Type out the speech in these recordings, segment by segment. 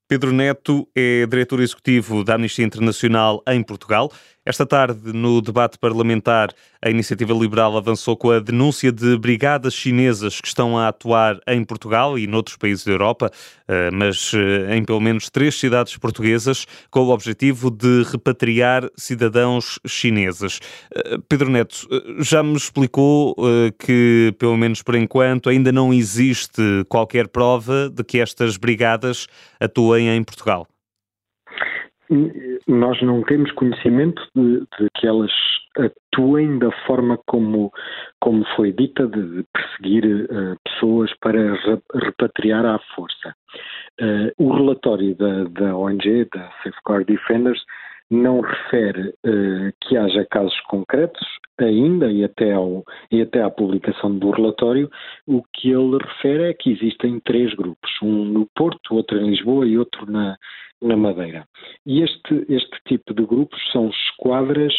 Pedro Neto é diretor executivo da Amnistia Internacional em Portugal. Esta tarde, no debate parlamentar, a Iniciativa Liberal avançou com a denúncia de brigadas chinesas que estão a atuar em Portugal e noutros países da Europa, mas em pelo menos 3 cidades portuguesas, com o objetivo de repatriar cidadãos chineses. Pedro Neto, já me explicou que, pelo menos por enquanto, ainda não existe qualquer prova de que estas brigadas atuem em Portugal. Nós não temos conhecimento de que elas atuem da forma como foi dita, de perseguir pessoas para repatriar à força. O relatório da ONG, da Safeguard Defenders, não refere que haja casos concretos ainda e até à publicação do relatório. O que ele refere é que existem 3 grupos, um no Porto, outro em Lisboa e outro na Madeira. E este tipo de grupos são esquadras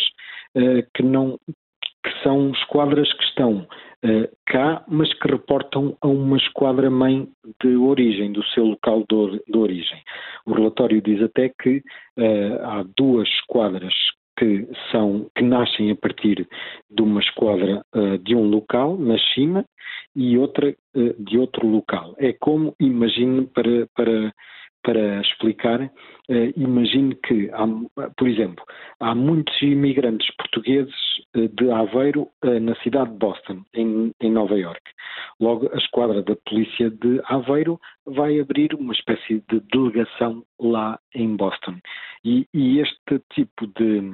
que são esquadras que estão cá, mas que reportam a uma esquadra-mãe de origem, do seu local de origem. O relatório diz até que há 2 esquadras que nascem a partir de uma esquadra de um local, na China, e outra de outro local. É como, imagine, para explicar, imagine que, por exemplo, há muitos imigrantes portugueses de Aveiro na cidade de Boston, em Nova Iorque. Logo, a esquadra da polícia de Aveiro vai abrir uma espécie de delegação lá em Boston. E este tipo de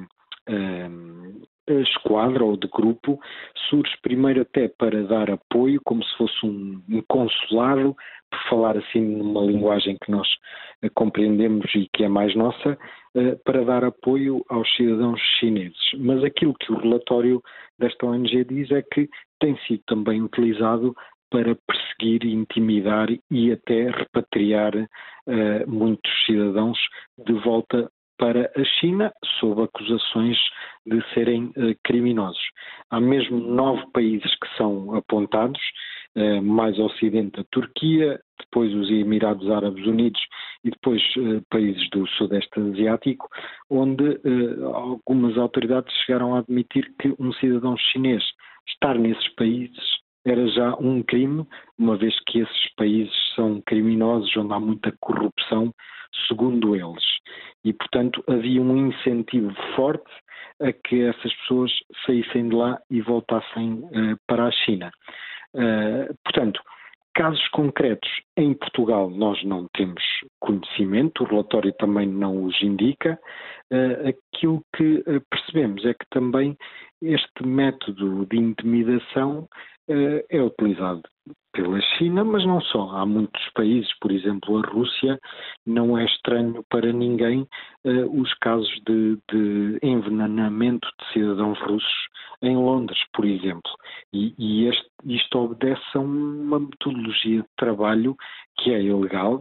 esquadra ou de grupo surge primeiro até para dar apoio, como se fosse um consulado, por falar assim numa linguagem que nós compreendemos e que é mais nossa, para dar apoio aos cidadãos chineses. Mas aquilo que o relatório desta ONG diz é que tem sido também utilizado para perseguir, intimidar e até repatriar muitos cidadãos de volta para a China, sob acusações de serem criminosos. Há mesmo 9 países que são apontados, mais ao ocidente a Turquia, depois os Emirados Árabes Unidos e depois países do Sudeste Asiático, onde algumas autoridades chegaram a admitir que um cidadão chinês estar nesses países era já um crime, uma vez que esses países são criminosos, onde há muita corrupção, segundo eles. E, portanto, havia um incentivo forte a que essas pessoas saíssem de lá e voltassem para a China. Portanto, casos concretos em Portugal nós não temos conhecimento, o relatório também não os indica. Aquilo que percebemos é que também este método de intimidação é utilizado pela China, mas não só. Há muitos países, por exemplo, a Rússia, não é estranho para ninguém os casos de envenenamento de cidadãos russos em Londres, por exemplo. E isto obedece a uma metodologia de trabalho que é ilegal,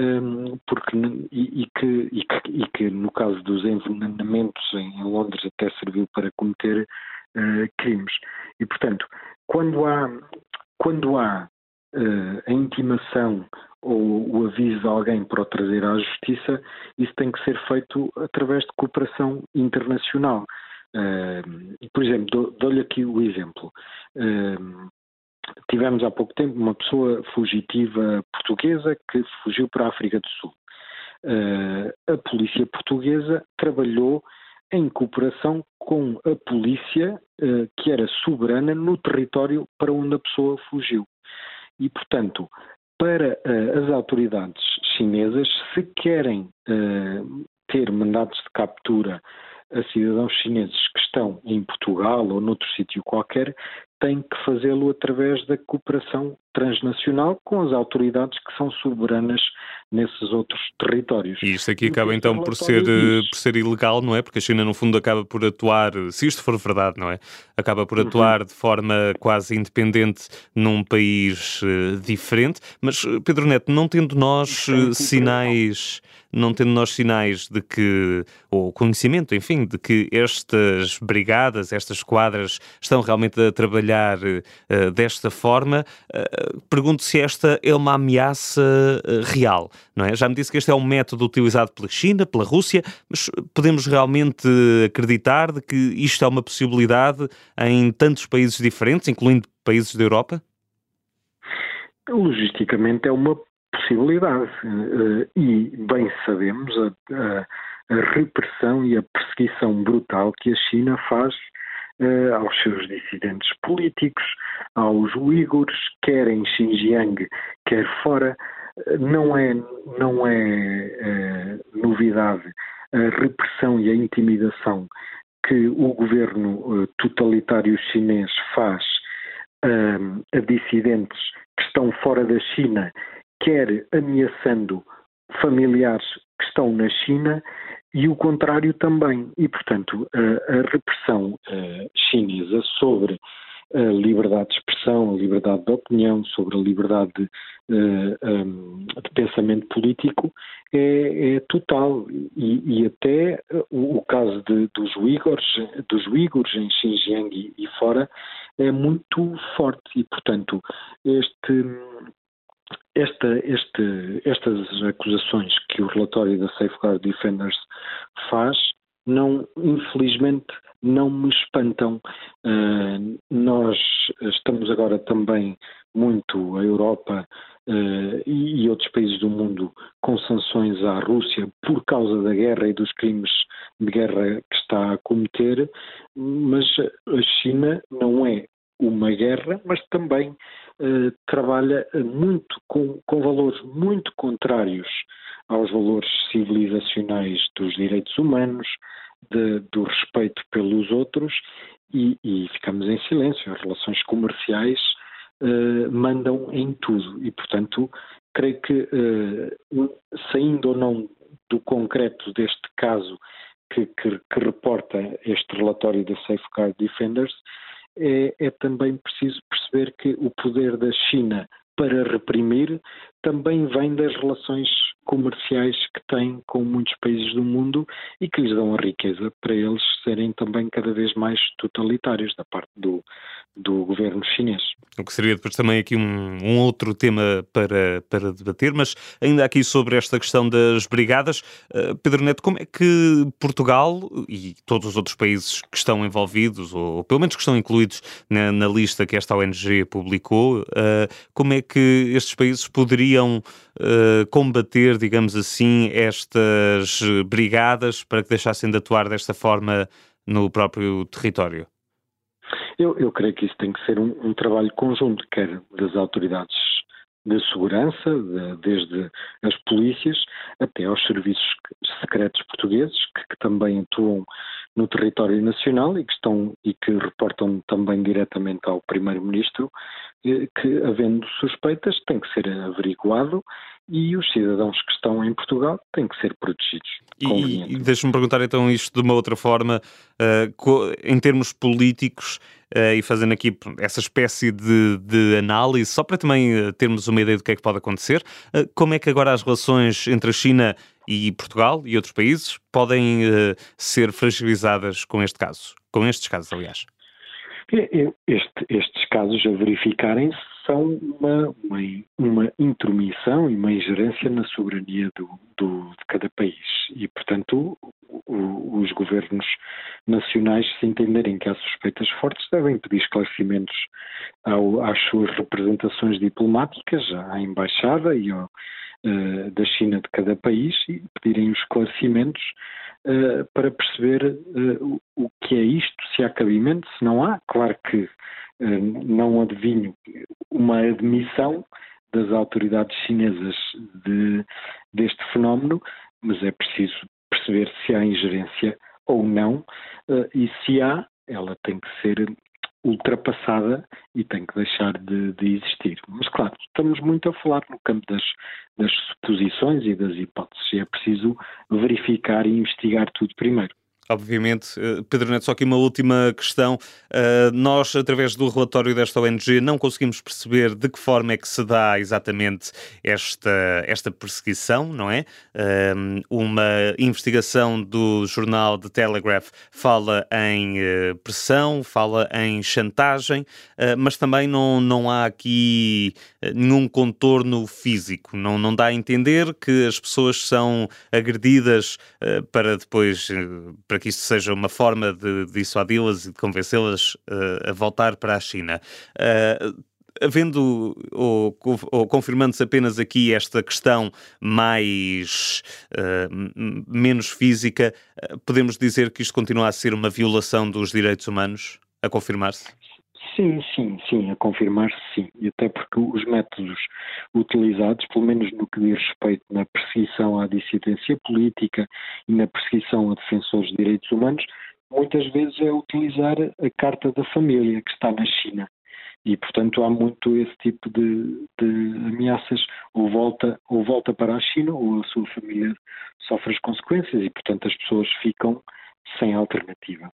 que no caso dos envenenamentos em Londres até serviu para cometer crimes. E, portanto, quando há a intimação ou o aviso de alguém para o trazer à justiça, isso tem que ser feito através de cooperação internacional. Por exemplo, dou-lhe aqui o exemplo. Tivemos há pouco tempo uma pessoa fugitiva portuguesa que fugiu para a África do Sul. A polícia portuguesa trabalhou em cooperação com a polícia que era soberana no território para onde a pessoa fugiu. E, portanto, para as autoridades chinesas, se querem ter mandados de captura a cidadãos chineses que estão em Portugal ou noutro sítio qualquer, têm que fazê-lo através da cooperação transnacional com as autoridades que são soberanas nesses outros territórios. E isto aqui acaba então por ser ilegal, não é? Porque a China, no fundo, acaba por atuar, se isto for verdade, não é? Acaba por atuar de forma quase independente num país diferente. Mas, Pedro Neto, não tendo nós sinais de que, ou conhecimento, enfim, de que estas brigadas, estas esquadras, estão realmente a trabalhar trabalhar desta forma. Pergunto se esta é uma ameaça real, não é? Já me disse que este é um método utilizado pela China, pela Rússia, mas podemos realmente acreditar de que isto é uma possibilidade em tantos países diferentes, incluindo países da Europa? Logisticamente é uma possibilidade e bem sabemos a repressão e a perseguição brutal que a China faz aos seus dissidentes políticos, aos uigures, quer em Xinjiang, quer fora. Não é novidade a repressão e a intimidação que o governo totalitário chinês faz a dissidentes que estão fora da China, quer ameaçando familiares que estão na China e o contrário também. E, portanto, a repressão chinesa sobre a liberdade de expressão, a liberdade de opinião, sobre a liberdade de pensamento político é total. E até o caso dos uigures em Xinjiang e fora é muito forte. E, portanto, estas acusações que o relatório da Safeguard Defenders faz, infelizmente, não me espantam. Nós estamos agora também muito, a Europa e outros países do mundo, com sanções à Rússia por causa da guerra e dos crimes de guerra que está a cometer, mas a China não é uma guerra, mas também trabalha muito com valores muito contrários aos valores civilizacionais dos direitos humanos, do respeito pelos outros e ficamos em silêncio. As relações comerciais mandam em tudo e, portanto, creio que saindo ou não do concreto deste caso que reporta este relatório da Safeguard Defenders, é também preciso perceber que o poder da China para reprimir também vem das relações comerciais que tem com muitos países do mundo e que lhes dão a riqueza para eles serem também cada vez mais totalitários da parte do governo chinês. O que seria depois também aqui um outro tema para debater, mas ainda aqui sobre esta questão das brigadas, Pedro Neto, como é que Portugal e todos os outros países que estão envolvidos, ou pelo menos que estão incluídos na lista que esta ONG publicou, como é que estes países poderiam combater, digamos assim, estas brigadas para que deixassem de atuar desta forma no próprio território? Eu creio que isso tem que ser um trabalho conjunto, quer das autoridades de segurança, desde as polícias até aos serviços secretos portugueses, que também atuam no território nacional e que reportam também diretamente ao Primeiro-Ministro, que, havendo suspeitas, tem que ser averiguado e os cidadãos que estão em Portugal têm que ser protegidos. E deixa-me perguntar então isto de uma outra forma, em termos políticos, e fazendo aqui essa espécie de análise, só para também termos uma ideia do que é que pode acontecer, como é que agora as relações entre a China e Portugal e outros países podem ser fragilizadas com estes casos, aliás? Estes casos a verificarem são uma intromissão e uma ingerência na soberania de cada país e, portanto, os governos nacionais, se entenderem que há suspeitas fortes, devem pedir esclarecimentos às suas representações diplomáticas, à embaixada e da China de cada país e pedirem os esclarecimentos para perceber o que é isto, se há cabimento, se não há. Claro que não adivinho uma admissão das autoridades chinesas deste fenómeno, mas é preciso perceber se há ingerência ou não, e se há, ela tem que ser ultrapassada e tem que deixar de existir. Mas claro, estamos muito a falar no campo das suposições e das hipóteses, e é preciso verificar e investigar tudo primeiro. Obviamente. Pedro Neto, só aqui uma última questão. Nós, através do relatório desta ONG, não conseguimos perceber de que forma é que se dá exatamente esta perseguição, não é? Uma investigação do jornal The Telegraph fala em pressão, fala em chantagem, mas também não há aqui nenhum contorno físico. Não dá a entender que as pessoas são agredidas para depois para que isto seja uma forma de dissuadi-las e de convencê-las a voltar para a China. Havendo ou confirmando-se apenas aqui esta questão mais menos física, podemos dizer que isto continua a ser uma violação dos direitos humanos? A confirmar-se? Sim, a confirmar-se sim, e até porque os métodos utilizados, pelo menos no que diz respeito na perseguição à dissidência política e na perseguição a defensores de direitos humanos, muitas vezes é utilizar a Carta da Família, que está na China. E, portanto, há muito esse tipo de ameaças, ou volta para a China, ou a sua família sofre as consequências, e, portanto, as pessoas ficam sem alternativa.